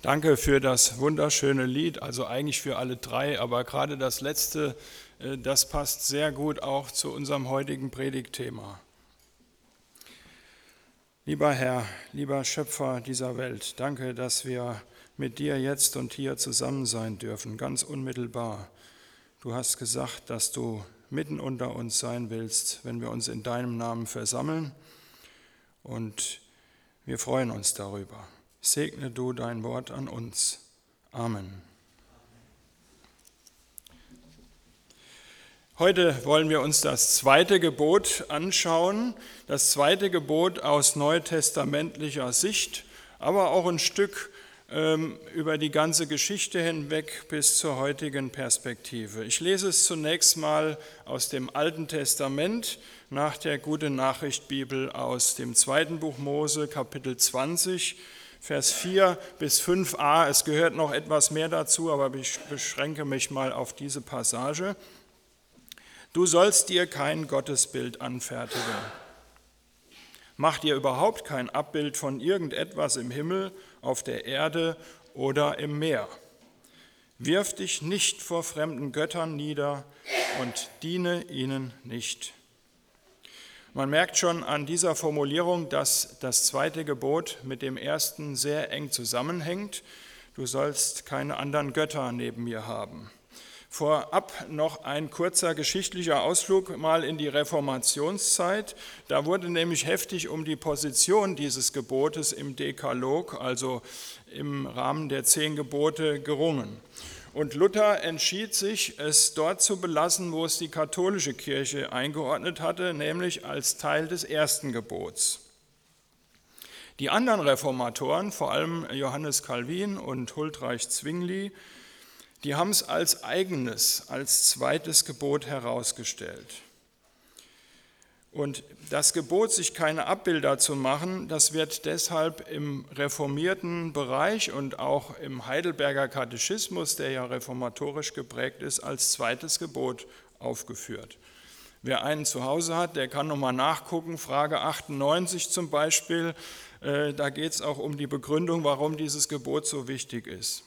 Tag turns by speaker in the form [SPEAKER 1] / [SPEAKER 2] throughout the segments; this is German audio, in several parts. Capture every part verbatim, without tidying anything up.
[SPEAKER 1] Danke für das wunderschöne Lied, also eigentlich für alle drei, aber gerade das letzte, das passt sehr gut auch zu unserem heutigen Predigtthema. Lieber Herr, lieber Schöpfer dieser Welt, danke, dass wir mit dir jetzt und hier zusammen sein dürfen, ganz unmittelbar. Du hast gesagt, dass du mitten unter uns sein willst, wenn wir uns in deinem Namen versammeln, und wir freuen uns darüber. Segne du dein Wort an uns. Amen. Heute wollen wir uns das zweite Gebot anschauen, das zweite Gebot aus neutestamentlicher Sicht, aber auch ein Stück ähm, über die ganze Geschichte hinweg bis zur heutigen Perspektive. Ich lese es zunächst mal aus dem Alten Testament nach der Gute-Nachricht-Bibel aus dem zweiten Buch Mose, Kapitel zwanzig, Vers vier bis fünf a. Es gehört noch etwas mehr dazu, aber ich beschränke mich mal auf diese Passage. Du sollst dir kein Gottesbild anfertigen. Mach dir überhaupt kein Abbild von irgendetwas im Himmel, auf der Erde oder im Meer. Wirf dich nicht vor fremden Göttern nieder und diene ihnen nicht. Man merkt schon an dieser Formulierung, dass das zweite Gebot mit dem ersten sehr eng zusammenhängt. Du sollst keine anderen Götter neben mir haben. Vorab noch ein kurzer geschichtlicher Ausflug mal in die Reformationszeit. Da wurde nämlich heftig um die Position dieses Gebotes im Dekalog, also im Rahmen der zehn Gebote, gerungen. Und Luther entschied sich, es dort zu belassen, wo es die katholische Kirche eingeordnet hatte, nämlich als Teil des ersten Gebots. Die anderen Reformatoren, vor allem Johannes Calvin und Huldreich Zwingli, die haben es als eigenes, als zweites Gebot herausgestellt. Und das Gebot, sich keine Abbilder zu machen, das wird deshalb im reformierten Bereich und auch im Heidelberger Katechismus, der ja reformatorisch geprägt ist, als zweites Gebot aufgeführt. Wer einen zu Hause hat, der kann nochmal nachgucken, Frage achtundneunzig zum Beispiel, äh, da geht es auch um die Begründung, warum dieses Gebot so wichtig ist.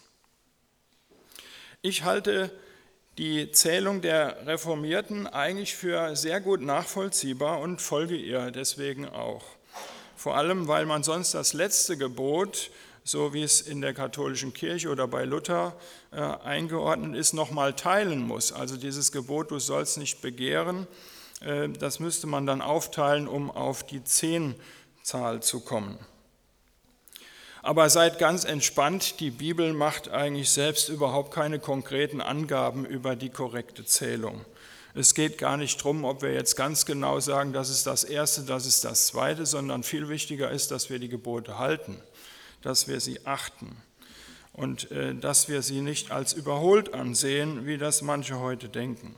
[SPEAKER 1] Ich halte die Zählung der Reformierten eigentlich für sehr gut nachvollziehbar und folge ihr deswegen auch. Vor allem, weil man sonst das letzte Gebot, so wie es in der katholischen Kirche oder bei Luther äh, eingeordnet ist, nochmal teilen muss. Also dieses Gebot, du sollst nicht begehren, äh, das müsste man dann aufteilen, um auf die Zehnzahl zu kommen. Aber seid ganz entspannt, die Bibel macht eigentlich selbst überhaupt keine konkreten Angaben über die korrekte Zählung. Es geht gar nicht darum, ob wir jetzt ganz genau sagen, das ist das Erste, das ist das Zweite, sondern viel wichtiger ist, dass wir die Gebote halten, dass wir sie achten und äh, dass wir sie nicht als überholt ansehen, wie das manche heute denken.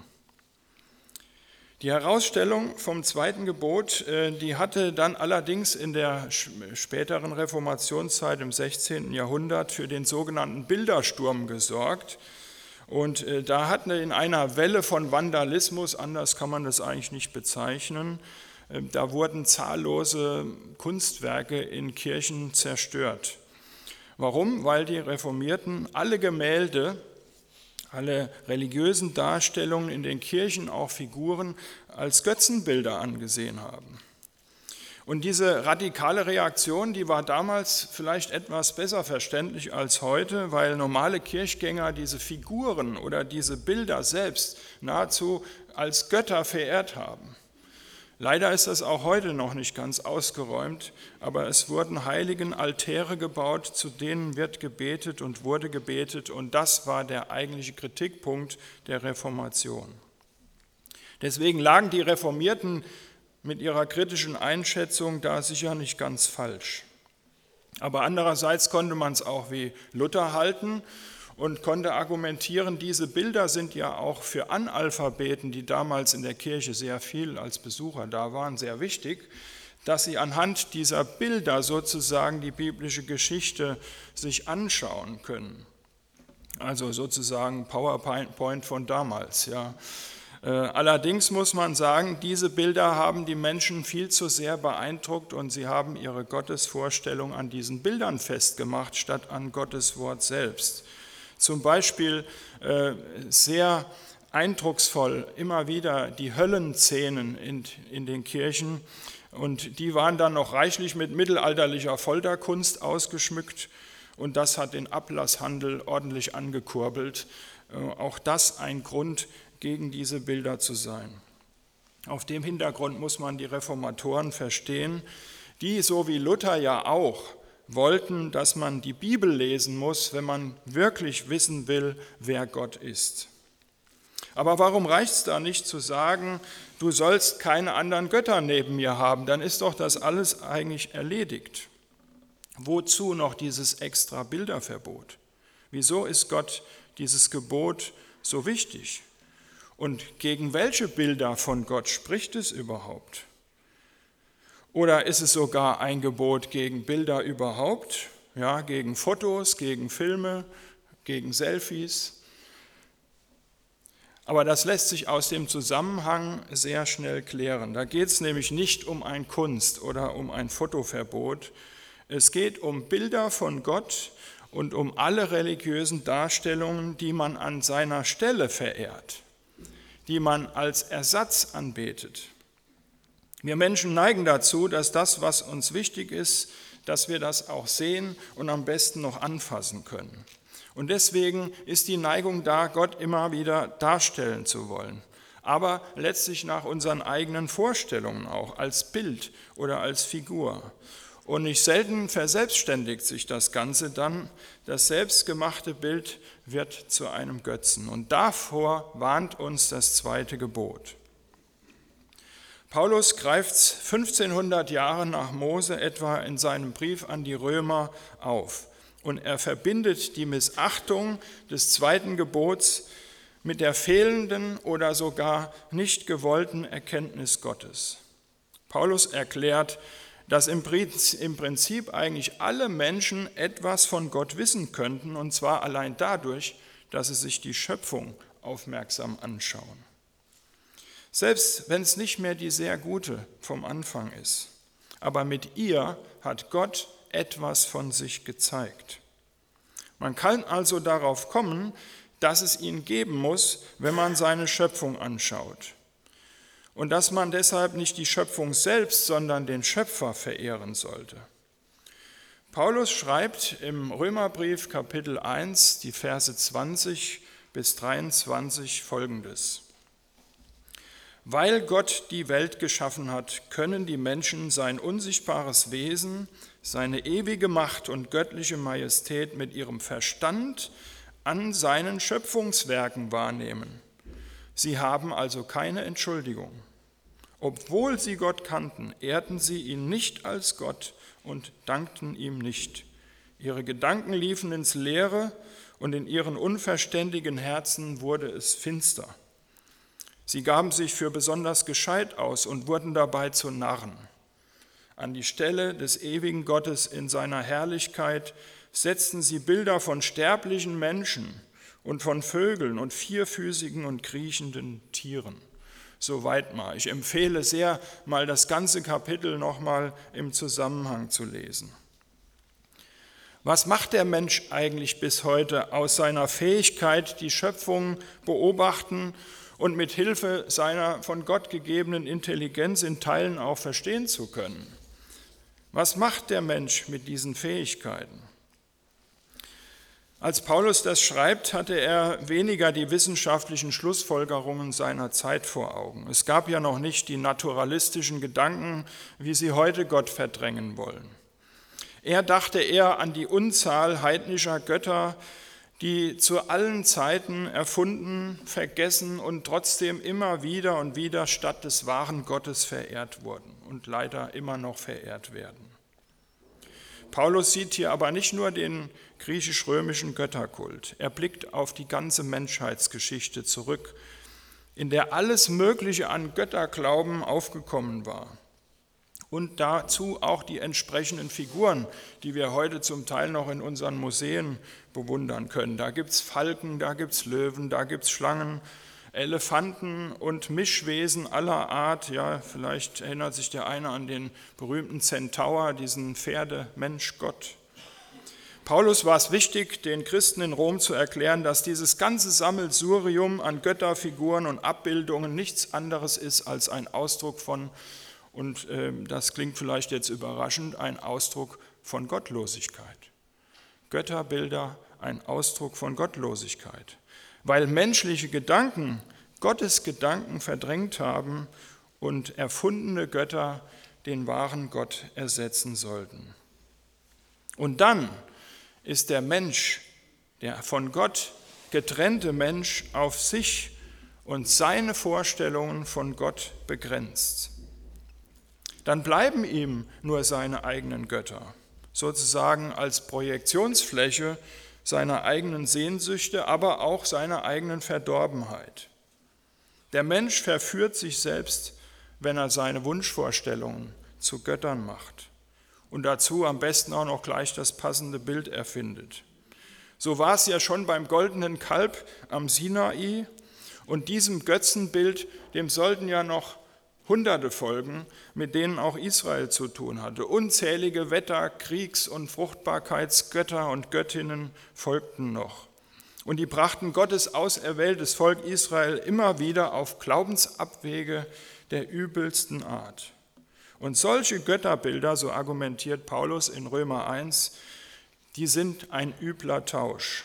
[SPEAKER 1] Die Herausstellung vom zweiten Gebot, die hatte dann allerdings in der späteren Reformationszeit im sechzehnten Jahrhundert für den sogenannten Bildersturm gesorgt. Und da hat in einer Welle von Vandalismus, anders kann man das eigentlich nicht bezeichnen, da wurden zahllose Kunstwerke in Kirchen zerstört. Warum? Weil die Reformierten alle Gemälde, alle religiösen Darstellungen in den Kirchen, auch Figuren, als Götzenbilder angesehen haben. Und diese radikale Reaktion, die war damals vielleicht etwas besser verständlich als heute, weil normale Kirchgänger diese Figuren oder diese Bilder selbst nahezu als Götter verehrt haben. Leider ist das auch heute noch nicht ganz ausgeräumt, aber es wurden heiligen Altäre gebaut, zu denen wird gebetet und wurde gebetet, und das war der eigentliche Kritikpunkt der Reformation. Deswegen lagen die Reformierten mit ihrer kritischen Einschätzung da sicher nicht ganz falsch. Aber andererseits konnte man es auch wie Luther halten und konnte argumentieren, diese Bilder sind ja auch für Analphabeten, die damals in der Kirche sehr viel als Besucher da waren, sehr wichtig, dass sie anhand dieser Bilder sozusagen die biblische Geschichte sich anschauen können. Also sozusagen PowerPoint von damals, ja. Allerdings muss man sagen, diese Bilder haben die Menschen viel zu sehr beeindruckt und sie haben ihre Gottesvorstellung an diesen Bildern festgemacht, statt an Gottes Wort selbst. Zum Beispiel äh, sehr eindrucksvoll immer wieder die Höllenszenen in, in den Kirchen, und die waren dann noch reichlich mit mittelalterlicher Folterkunst ausgeschmückt, und das hat den Ablasshandel ordentlich angekurbelt. Äh, auch das ein Grund, gegen diese Bilder zu sein. Auf dem Hintergrund muss man die Reformatoren verstehen, die, so wie Luther ja auch, wollten, dass man die Bibel lesen muss, wenn man wirklich wissen will, wer Gott ist. Aber warum reicht es da nicht zu sagen, du sollst keine anderen Götter neben mir haben? Dann ist doch das alles eigentlich erledigt. Wozu noch dieses extra Bilderverbot? Wieso ist Gott dieses Gebot so wichtig? Und gegen welche Bilder von Gott spricht es überhaupt? Oder ist es sogar ein Gebot gegen Bilder überhaupt? Ja, gegen Fotos, gegen Filme, gegen Selfies? Aber das lässt sich aus dem Zusammenhang sehr schnell klären. Da geht es nämlich nicht um ein Kunst- oder um ein Fotoverbot. Es geht um Bilder von Gott und um alle religiösen Darstellungen, die man an seiner Stelle verehrt, die man als Ersatz anbetet. Wir Menschen neigen dazu, dass das, was uns wichtig ist, dass wir das auch sehen und am besten noch anfassen können. Und deswegen ist die Neigung da, Gott immer wieder darstellen zu wollen, aber letztlich nach unseren eigenen Vorstellungen auch, als Bild oder als Figur. Und nicht selten verselbstständigt sich das Ganze dann, das selbstgemachte Bild wird zu einem Götzen. Und davor warnt uns das zweite Gebot. Paulus greift es fünfzehnhundert Jahre nach Mose etwa in seinem Brief an die Römer auf. Und er verbindet die Missachtung des zweiten Gebots mit der fehlenden oder sogar nicht gewollten Erkenntnis Gottes. Paulus erklärt, dass im Prinzip eigentlich alle Menschen etwas von Gott wissen könnten, und zwar allein dadurch, dass sie sich die Schöpfung aufmerksam anschauen. Selbst wenn es nicht mehr die sehr gute vom Anfang ist, aber mit ihr hat Gott etwas von sich gezeigt. Man kann also darauf kommen, dass es ihn geben muss, wenn man seine Schöpfung anschaut. Und dass man deshalb nicht die Schöpfung selbst, sondern den Schöpfer verehren sollte. Paulus schreibt im Römerbrief Kapitel eins, die Verse zwanzig bis dreiundzwanzig folgendes: Weil Gott die Welt geschaffen hat, können die Menschen sein unsichtbares Wesen, seine ewige Macht und göttliche Majestät mit ihrem Verstand an seinen Schöpfungswerken wahrnehmen. Sie haben also keine Entschuldigung. Obwohl sie Gott kannten, ehrten sie ihn nicht als Gott und dankten ihm nicht. Ihre Gedanken liefen ins Leere und in ihren unverständigen Herzen wurde es finster. Sie gaben sich für besonders gescheit aus und wurden dabei zu Narren. An die Stelle des ewigen Gottes in seiner Herrlichkeit setzten sie Bilder von sterblichen Menschen und von Vögeln und vierfüßigen und kriechenden Tieren. Soweit mal. Ich empfehle sehr, mal das ganze Kapitel nochmal im Zusammenhang zu lesen. Was macht der Mensch eigentlich bis heute aus seiner Fähigkeit, die Schöpfung beobachten und mit Hilfe seiner von Gott gegebenen Intelligenz in Teilen auch verstehen zu können? Was macht der Mensch mit diesen Fähigkeiten? Als Paulus das schreibt, hatte er weniger die wissenschaftlichen Schlussfolgerungen seiner Zeit vor Augen. Es gab ja noch nicht die naturalistischen Gedanken, wie sie heute Gott verdrängen wollen. Er dachte eher an die Unzahl heidnischer Götter, die zu allen Zeiten erfunden, vergessen und trotzdem immer wieder und wieder statt des wahren Gottes verehrt wurden und leider immer noch verehrt werden. Paulus sieht hier aber nicht nur den griechisch-römischen Götterkult. Er blickt auf die ganze Menschheitsgeschichte zurück, in der alles Mögliche an Götterglauben aufgekommen war. Und dazu auch die entsprechenden Figuren, die wir heute zum Teil noch in unseren Museen bewundern können. Da gibt es Falken, da gibt es Löwen, da gibt es Schlangen. Elefanten und Mischwesen aller Art. Ja, vielleicht erinnert sich der eine an den berühmten Zentaur, diesen Pferde-Mensch-Gott. Paulus war es wichtig, den Christen in Rom zu erklären, dass dieses ganze Sammelsurium an Götterfiguren und Abbildungen nichts anderes ist als ein Ausdruck von, und äh, das klingt vielleicht jetzt überraschend, ein Ausdruck von Gottlosigkeit. Götterbilder, ein Ausdruck von Gottlosigkeit, weil menschliche Gedanken Gottes Gedanken verdrängt haben und erfundene Götter den wahren Gott ersetzen sollten. Und dann ist der Mensch, der von Gott getrennte Mensch, auf sich und seine Vorstellungen von Gott begrenzt. Dann bleiben ihm nur seine eigenen Götter, sozusagen als Projektionsfläche seiner eigenen Sehnsüchte, aber auch seiner eigenen Verdorbenheit. Der Mensch verführt sich selbst, wenn er seine Wunschvorstellungen zu Göttern macht und dazu am besten auch noch gleich das passende Bild erfindet. So war es ja schon beim goldenen Kalb am Sinai, und diesem Götzenbild, dem sollten ja noch Hunderte folgen, mit denen auch Israel zu tun hatte. Unzählige Wetter-, Kriegs- und Fruchtbarkeitsgötter und Göttinnen folgten noch. Und die brachten Gottes auserwähltes Volk Israel immer wieder auf Glaubensabwege der übelsten Art. Und solche Götterbilder, so argumentiert Paulus in Römer eins, die sind ein übler Tausch,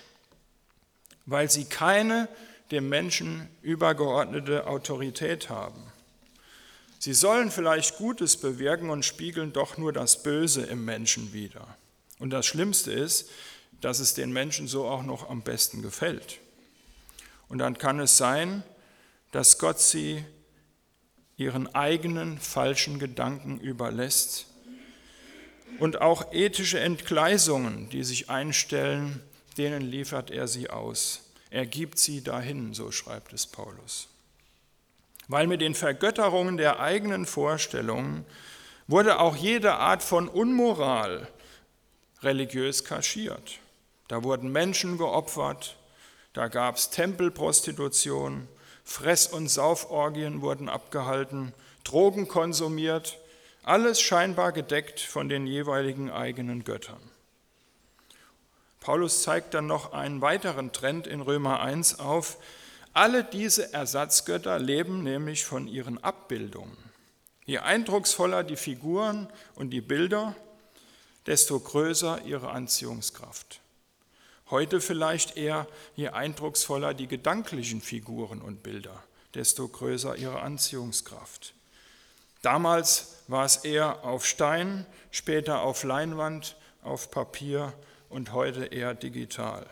[SPEAKER 1] weil sie keine dem Menschen übergeordnete Autorität haben. Sie sollen vielleicht Gutes bewirken und spiegeln doch nur das Böse im Menschen wider. Und das Schlimmste ist, dass es den Menschen so auch noch am besten gefällt. Und dann kann es sein, dass Gott sie ihren eigenen falschen Gedanken überlässt und auch ethische Entgleisungen, die sich einstellen, denen liefert er sie aus. Er gibt sie dahin, so schreibt es Paulus. Weil mit den Vergötterungen der eigenen Vorstellungen wurde auch jede Art von Unmoral religiös kaschiert. Da wurden Menschen geopfert, da gab es Tempelprostitution, Fress- und Sauforgien wurden abgehalten, Drogen konsumiert, alles scheinbar gedeckt von den jeweiligen eigenen Göttern. Paulus zeigt dann noch einen weiteren Trend in Römer eins auf. Alle diese Ersatzgötter leben nämlich von ihren Abbildungen. Je eindrucksvoller die Figuren und die Bilder, desto größer ihre Anziehungskraft. Heute vielleicht eher, je eindrucksvoller die gedanklichen Figuren und Bilder, desto größer ihre Anziehungskraft. Damals war es eher auf Stein, später auf Leinwand, auf Papier und heute eher digital.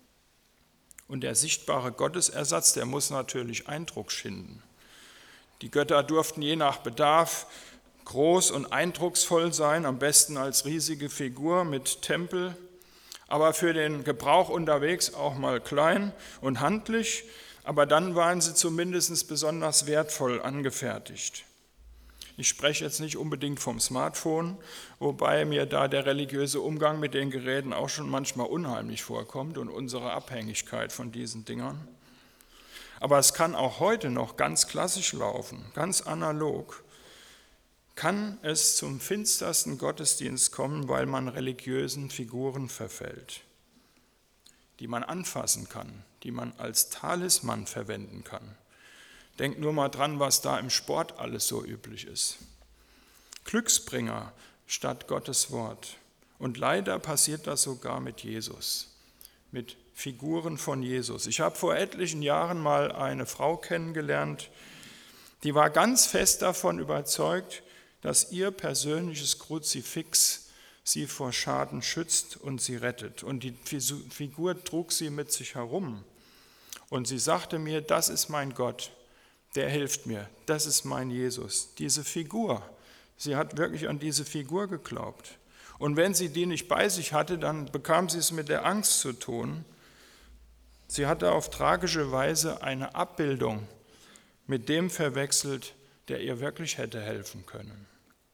[SPEAKER 1] Und der sichtbare Gottesersatz, der muss natürlich Eindruck schinden. Die Götter durften je nach Bedarf groß und eindrucksvoll sein, am besten als riesige Figur mit Tempel, aber für den Gebrauch unterwegs auch mal klein und handlich, aber dann waren sie zumindest besonders wertvoll angefertigt. Ich spreche jetzt nicht unbedingt vom Smartphone, wobei mir da der religiöse Umgang mit den Geräten auch schon manchmal unheimlich vorkommt und unsere Abhängigkeit von diesen Dingern. Aber es kann auch heute noch ganz klassisch laufen, ganz analog. Kann es zum finstersten Gottesdienst kommen, weil man religiösen Figuren verfällt, die man anfassen kann, die man als Talisman verwenden kann. Denkt nur mal dran, was da im Sport alles so üblich ist. Glücksbringer statt Gottes Wort. Und leider passiert das sogar mit Jesus, mit Figuren von Jesus. Ich habe vor etlichen Jahren mal eine Frau kennengelernt, die war ganz fest davon überzeugt, dass ihr persönliches Kruzifix sie vor Schaden schützt und sie rettet. Und die Figur trug sie mit sich herum. Und sie sagte mir, das ist mein Gott. Der hilft mir, das ist mein Jesus, diese Figur. Sie hat wirklich an diese Figur geglaubt. Und wenn sie die nicht bei sich hatte, dann bekam sie es mit der Angst zu tun. Sie hatte auf tragische Weise eine Abbildung mit dem verwechselt, der ihr wirklich hätte helfen können.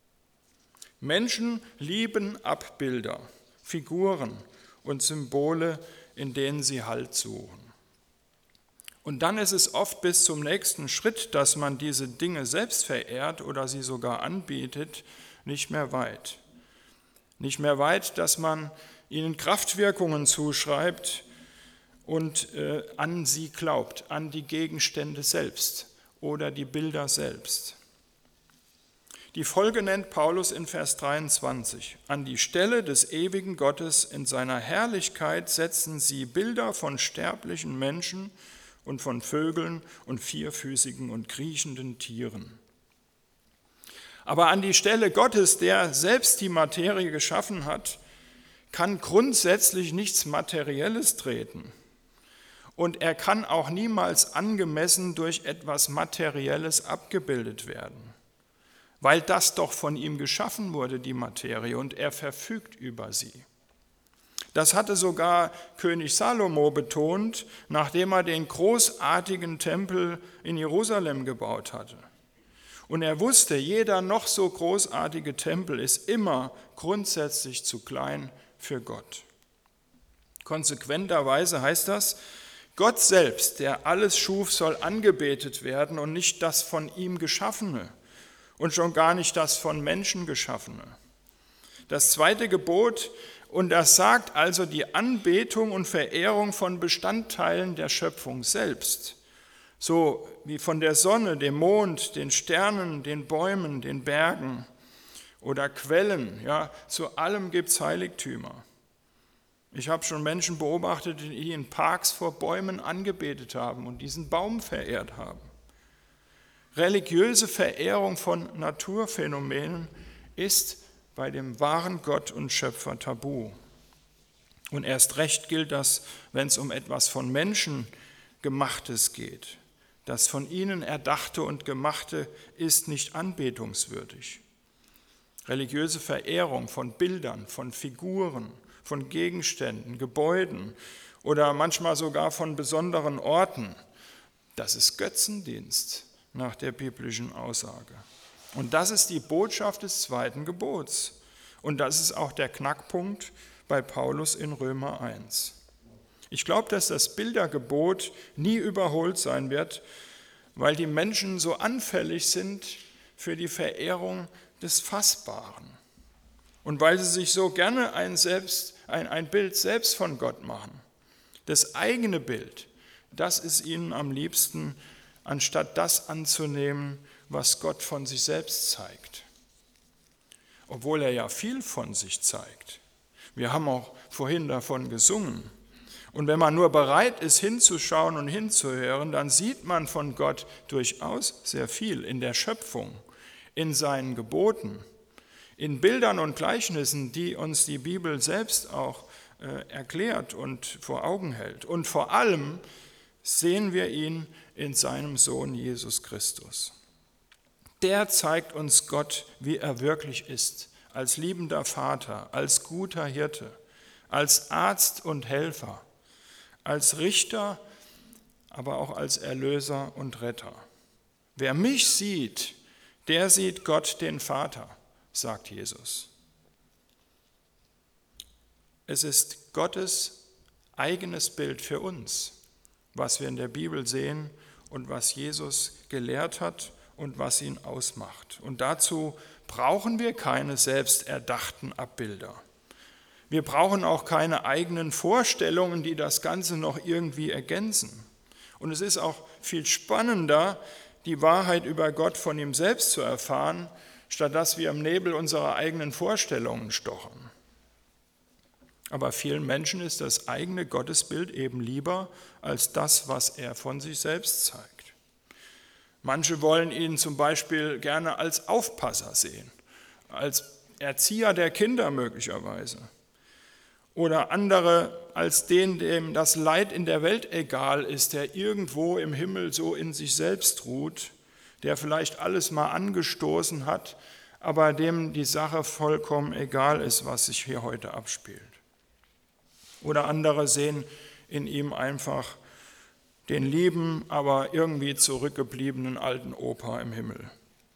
[SPEAKER 1] Menschen lieben Abbilder, Figuren und Symbole, in denen sie Halt suchen. Und dann ist es oft bis zum nächsten Schritt, dass man diese Dinge selbst verehrt oder sie sogar anbietet, nicht mehr weit. Nicht mehr weit, dass man ihnen Kraftwirkungen zuschreibt und äh, an sie glaubt, an die Gegenstände selbst oder die Bilder selbst. Die Folge nennt Paulus in Vers dreiundzwanzig. An die Stelle des ewigen Gottes in seiner Herrlichkeit setzen sie Bilder von sterblichen Menschen und von Vögeln und vierfüßigen und kriechenden Tieren. Aber an die Stelle Gottes, der selbst die Materie geschaffen hat, kann grundsätzlich nichts Materielles treten. Und er kann auch niemals angemessen durch etwas Materielles abgebildet werden, weil das doch von ihm geschaffen wurde, die Materie, und er verfügt über sie. Das hatte sogar König Salomo betont, nachdem er den großartigen Tempel in Jerusalem gebaut hatte. Und er wusste, jeder noch so großartige Tempel ist immer grundsätzlich zu klein für Gott. Konsequenterweise heißt das, Gott selbst, der alles schuf, soll angebetet werden und nicht das von ihm Geschaffene und schon gar nicht das von Menschen Geschaffene. Das zweite Gebot untersagt also die Anbetung und Verehrung von Bestandteilen der Schöpfung selbst, so wie von der Sonne, dem Mond, den Sternen, den Bäumen, den Bergen oder Quellen. Ja, zu allem gibt es Heiligtümer. Ich habe schon Menschen beobachtet, die in Parks vor Bäumen angebetet haben und diesen Baum verehrt haben. Religiöse Verehrung von Naturphänomenen ist bei dem wahren Gott und Schöpfer tabu. Und erst recht gilt das, wenn es um etwas von Menschen Gemachtes geht. Das von ihnen Erdachte und Gemachte ist nicht anbetungswürdig. Religiöse Verehrung von Bildern, von Figuren, von Gegenständen, Gebäuden oder manchmal sogar von besonderen Orten, das ist Götzendienst nach der biblischen Aussage. Und das ist die Botschaft des zweiten Gebots. Und das ist auch der Knackpunkt bei Paulus in Römer eins. Ich glaube, dass das Bildergebot nie überholt sein wird, weil die Menschen so anfällig sind für die Verehrung des Fassbaren. Und weil sie sich so gerne ein, selbst, ein, ein Bild selbst von Gott machen. Das eigene Bild, das ist ihnen am liebsten, anstatt das anzunehmen, was Gott von sich selbst zeigt. Obwohl er ja viel von sich zeigt. Wir haben auch vorhin davon gesungen. Und wenn man nur bereit ist, hinzuschauen und hinzuhören, dann sieht man von Gott durchaus sehr viel in der Schöpfung, in seinen Geboten, in Bildern und Gleichnissen, die uns die Bibel selbst auch äh, erklärt und vor Augen hält. Und vor allem sehen wir ihn in seinem Sohn Jesus Christus. Der zeigt uns Gott, wie er wirklich ist, als liebender Vater, als guter Hirte, als Arzt und Helfer, als Richter, aber auch als Erlöser und Retter. Wer mich sieht, der sieht Gott, den Vater, sagt Jesus. Es ist Gottes eigenes Bild für uns, was wir in der Bibel sehen und was Jesus gelehrt hat und was ihn ausmacht. Und dazu brauchen wir keine selbst erdachten Abbilder. Wir brauchen auch keine eigenen Vorstellungen, die das Ganze noch irgendwie ergänzen. Und es ist auch viel spannender, die Wahrheit über Gott von ihm selbst zu erfahren, statt dass wir im Nebel unserer eigenen Vorstellungen stochern. Aber vielen Menschen ist das eigene Gottesbild eben lieber als das, was er von sich selbst zeigt. Manche wollen ihn zum Beispiel gerne als Aufpasser sehen, als Erzieher der Kinder möglicherweise. Oder andere als den, dem das Leid in der Welt egal ist, der irgendwo im Himmel so in sich selbst ruht, der vielleicht alles mal angestoßen hat, aber dem die Sache vollkommen egal ist, was sich hier heute abspielt. Oder andere sehen in ihm einfach den lieben, aber irgendwie zurückgebliebenen alten Opa im Himmel.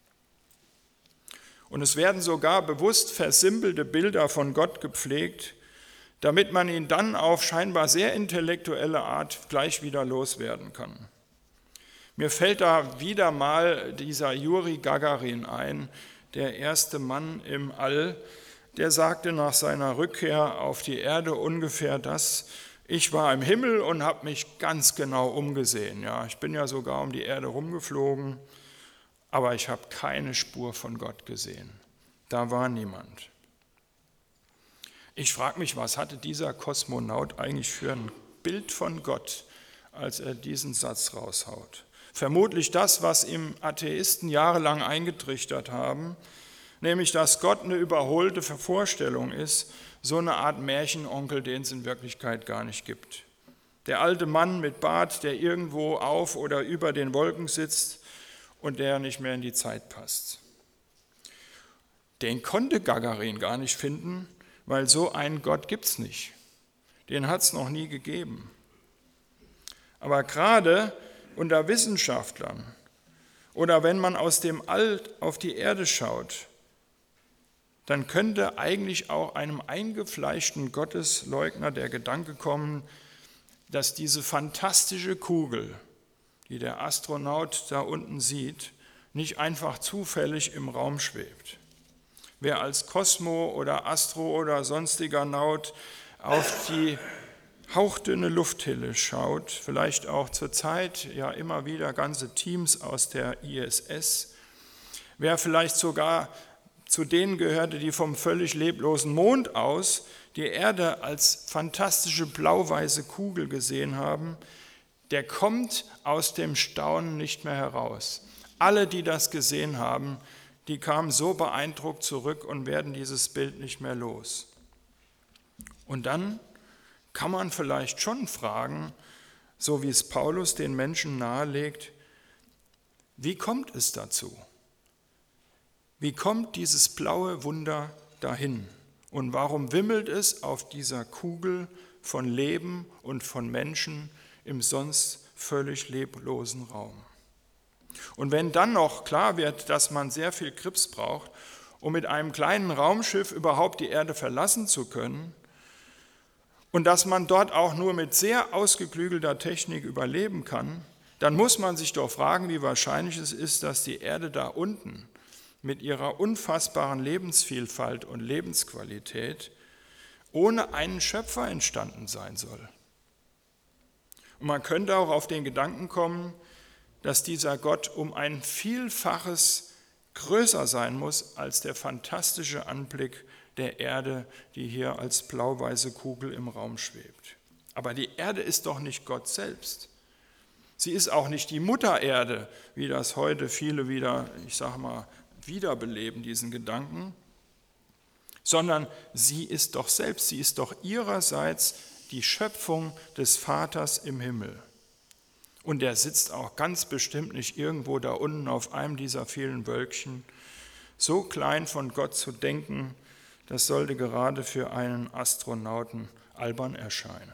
[SPEAKER 1] Und es werden sogar bewusst versimpelte Bilder von Gott gepflegt, damit man ihn dann auf scheinbar sehr intellektuelle Art gleich wieder loswerden kann. Mir fällt da wieder mal dieser Juri Gagarin ein, der erste Mann im All, der sagte nach seiner Rückkehr auf die Erde ungefähr das: Ich war im Himmel und habe mich ganz genau umgesehen. Ja, ich bin ja sogar um die Erde rumgeflogen, aber ich habe keine Spur von Gott gesehen. Da war niemand. Ich frage mich, was hatte dieser Kosmonaut eigentlich für ein Bild von Gott, als er diesen Satz raushaut? Vermutlich das, was ihm Atheisten jahrelang eingetrichtert haben, nämlich, dass Gott eine überholte Vorstellung ist, so eine Art Märchenonkel, den es in Wirklichkeit gar nicht gibt. Der alte Mann mit Bart, der irgendwo auf oder über den Wolken sitzt und der nicht mehr in die Zeit passt. Den konnte Gagarin gar nicht finden, weil so einen Gott gibt es nicht. Den hat es noch nie gegeben. Aber gerade unter Wissenschaftlern oder wenn man aus dem All auf die Erde schaut, dann könnte eigentlich auch einem eingefleischten Gottesleugner der Gedanke kommen, dass diese fantastische Kugel, die der Astronaut da unten sieht, nicht einfach zufällig im Raum schwebt. Wer als Kosmo oder Astro oder sonstiger Naut auf die hauchdünne Lufthülle schaut, vielleicht auch zur Zeit ja immer wieder ganze Teams aus der I S S, wer vielleicht sogar zu denen gehörte, die vom völlig leblosen Mond aus die Erde als fantastische blau-weiße Kugel gesehen haben, der kommt aus dem Staunen nicht mehr heraus. Alle, die das gesehen haben, die kamen so beeindruckt zurück und werden dieses Bild nicht mehr los. Und dann kann man vielleicht schon fragen, so wie es Paulus den Menschen nahelegt, wie kommt es dazu? Wie kommt dieses blaue Wunder dahin? Und warum wimmelt es auf dieser Kugel von Leben und von Menschen im sonst völlig leblosen Raum? Und wenn dann noch klar wird, dass man sehr viel Grips braucht, um mit einem kleinen Raumschiff überhaupt die Erde verlassen zu können und dass man dort auch nur mit sehr ausgeklügelter Technik überleben kann, dann muss man sich doch fragen, wie wahrscheinlich es ist, dass die Erde da unten mit ihrer unfassbaren Lebensvielfalt und Lebensqualität ohne einen Schöpfer entstanden sein soll. Und man könnte auch auf den Gedanken kommen, dass dieser Gott um ein Vielfaches größer sein muss als der fantastische Anblick der Erde, die hier als blau-weiße Kugel im Raum schwebt. Aber die Erde ist doch nicht Gott selbst. Sie ist auch nicht die Mutter Erde, wie das heute viele wieder, ich sage mal, wiederbeleben, diesen Gedanken, sondern sie ist doch selbst, sie ist doch ihrerseits die Schöpfung des Vaters im Himmel. Und er sitzt auch ganz bestimmt nicht irgendwo da unten auf einem dieser vielen Wölkchen. So klein von Gott zu denken, das sollte gerade für einen Astronauten albern erscheinen.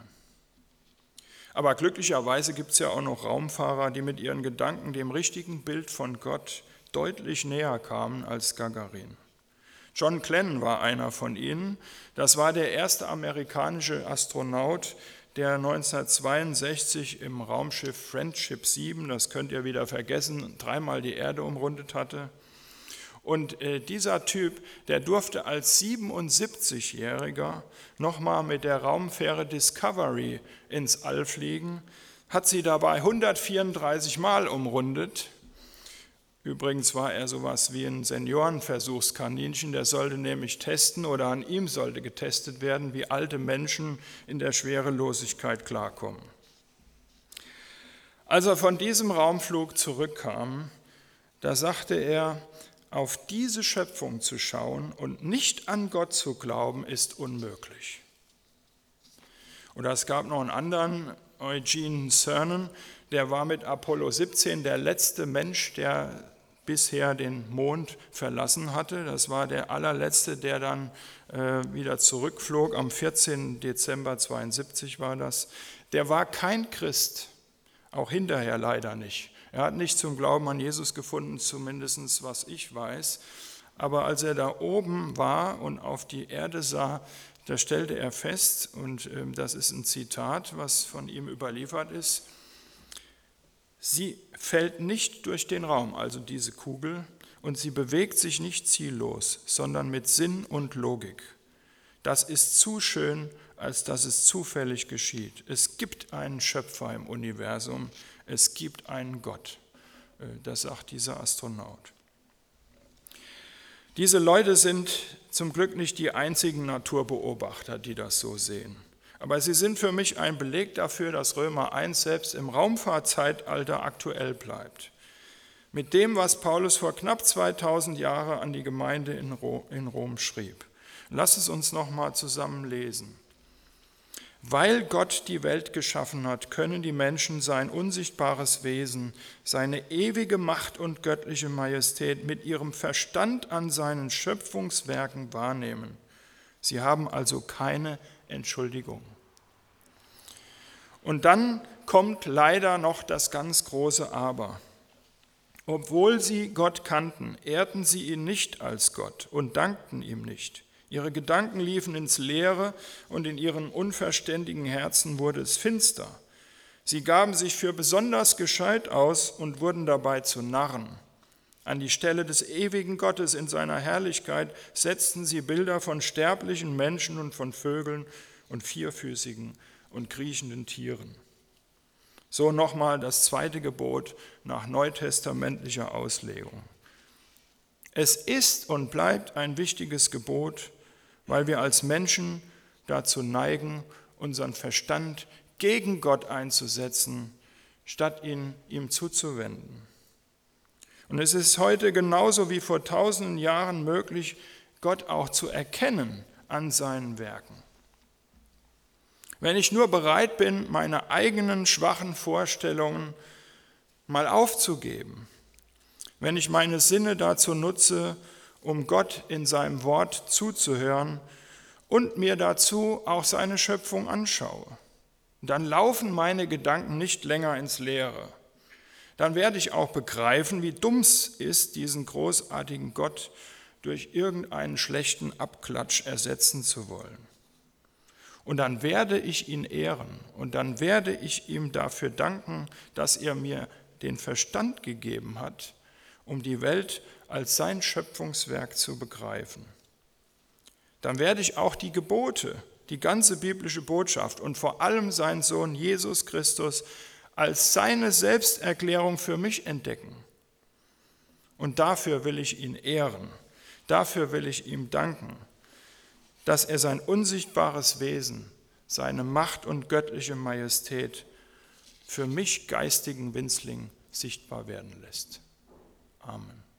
[SPEAKER 1] Aber glücklicherweise gibt es ja auch noch Raumfahrer, die mit ihren Gedanken dem richtigen Bild von Gott deutlich näher kamen als Gagarin. John Glenn war einer von ihnen. Das war der erste amerikanische Astronaut, der neunzehnhundertzweiundsechzig im Raumschiff Friendship sieben, das könnt ihr wieder vergessen, dreimal die Erde umrundet hatte. Und äh, dieser Typ, der durfte als siebenundsiebzigjähriger nochmal mit der Raumfähre Discovery ins All fliegen, hat sie dabei hundertvierunddreißig Mal umrundet. Übrigens war er sowas wie ein Seniorenversuchskaninchen, der sollte nämlich testen oder an ihm sollte getestet werden, wie alte Menschen in der Schwerelosigkeit klarkommen. Als er von diesem Raumflug zurückkam, da sagte er, auf diese Schöpfung zu schauen und nicht an Gott zu glauben, ist unmöglich. Oder es gab noch einen anderen, Eugene Cernan, der war mit Apollo siebzehn der letzte Mensch, der bisher den Mond verlassen hatte. Das war der allerletzte, der dann äh, wieder zurückflog. Am vierzehnten Dezember zweiundsiebzig war das. Der war kein Christ, auch hinterher leider nicht. Er hat nicht zum Glauben an Jesus gefunden, zumindest was ich weiß. Aber als er da oben war und auf die Erde sah, da stellte er fest, und äh, das ist ein Zitat, was von ihm überliefert ist: Sie fällt nicht durch den Raum, also diese Kugel, und sie bewegt sich nicht ziellos, sondern mit Sinn und Logik. Das ist zu schön, als dass es zufällig geschieht. Es gibt einen Schöpfer im Universum, es gibt einen Gott. Das sagt dieser Astronaut. Diese Leute sind zum Glück nicht die einzigen Naturbeobachter, die das so sehen. Aber sie sind für mich ein Beleg dafür, dass Römer eins selbst im Raumfahrtzeitalter aktuell bleibt. Mit dem, was Paulus vor knapp zweitausend Jahren an die Gemeinde in Rom schrieb. Lass es uns nochmal zusammen lesen. Weil Gott die Welt geschaffen hat, können die Menschen sein unsichtbares Wesen, seine ewige Macht und göttliche Majestät mit ihrem Verstand an seinen Schöpfungswerken wahrnehmen. Sie haben also keine Entschuldigung. Und dann kommt leider noch das ganz große Aber. Obwohl sie Gott kannten, ehrten sie ihn nicht als Gott und dankten ihm nicht. Ihre Gedanken liefen ins Leere und in ihren unverständigen Herzen wurde es finster. Sie gaben sich für besonders gescheit aus und wurden dabei zu Narren. An die Stelle des ewigen Gottes in seiner Herrlichkeit setzten sie Bilder von sterblichen Menschen und von Vögeln und vierfüßigen und kriechenden Tieren. So nochmal das zweite Gebot nach neutestamentlicher Auslegung. Es ist und bleibt ein wichtiges Gebot, weil wir als Menschen dazu neigen, unseren Verstand gegen Gott einzusetzen, statt ihn ihm zuzuwenden. Und es ist heute genauso wie vor tausenden Jahren möglich, Gott auch zu erkennen an seinen Werken. Wenn ich nur bereit bin, meine eigenen schwachen Vorstellungen mal aufzugeben, wenn ich meine Sinne dazu nutze, um Gott in seinem Wort zuzuhören und mir dazu auch seine Schöpfung anschaue, dann laufen meine Gedanken nicht länger ins Leere. Dann werde ich auch begreifen, wie dumm es ist, diesen großartigen Gott durch irgendeinen schlechten Abklatsch ersetzen zu wollen. Und dann werde ich ihn ehren und dann werde ich ihm dafür danken, dass er mir den Verstand gegeben hat, um die Welt als sein Schöpfungswerk zu begreifen. Dann werde ich auch die Gebote, die ganze biblische Botschaft und vor allem seinen Sohn Jesus Christus als seine Selbsterklärung für mich entdecken. Und dafür will ich ihn ehren, dafür will ich ihm danken, dass er sein unsichtbares Wesen, seine Macht und göttliche Majestät für mich geistigen Winzling sichtbar werden lässt. Amen.